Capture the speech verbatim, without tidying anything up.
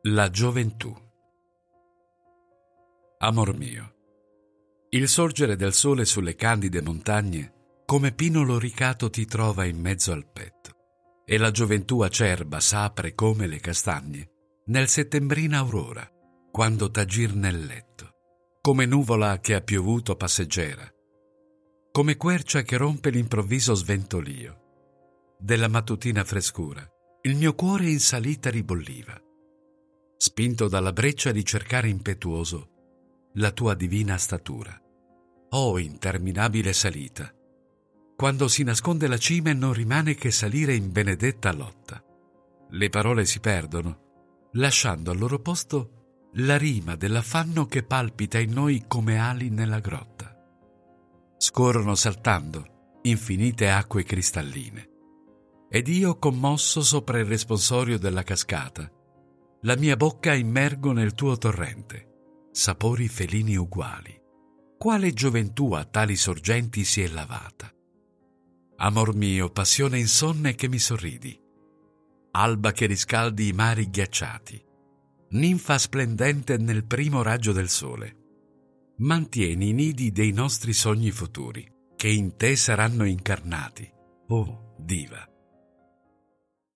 La gioventù. Amor mio, il sorgere del sole sulle candide montagne come pino loricato ti trova in mezzo al petto, e la gioventù acerba s'apre come le castagne nel settembrina aurora, quando t'aggir nel letto, come nuvola che ha piovuto passeggera, come quercia che rompe l'improvviso sventolio della mattutina frescura. Il mio cuore in salita ribolliva, spinto dalla breccia di cercare impetuoso la tua divina statura. Oh interminabile salita, quando si nasconde la cima e non rimane che salire in benedetta lotta. Le parole si perdono, lasciando al loro posto la rima dell'affanno che palpita in noi come ali nella grotta. Scorrono saltando infinite acque cristalline, ed io, commosso sopra il responsorio della cascata, la mia bocca immergo nel tuo torrente, sapori felini uguali. Quale gioventù a tali sorgenti si è lavata? Amor mio, passione insonne che mi sorridi, alba che riscaldi i mari ghiacciati, ninfa splendente nel primo raggio del sole, mantieni i nidi dei nostri sogni futuri, che in te saranno incarnati, oh diva.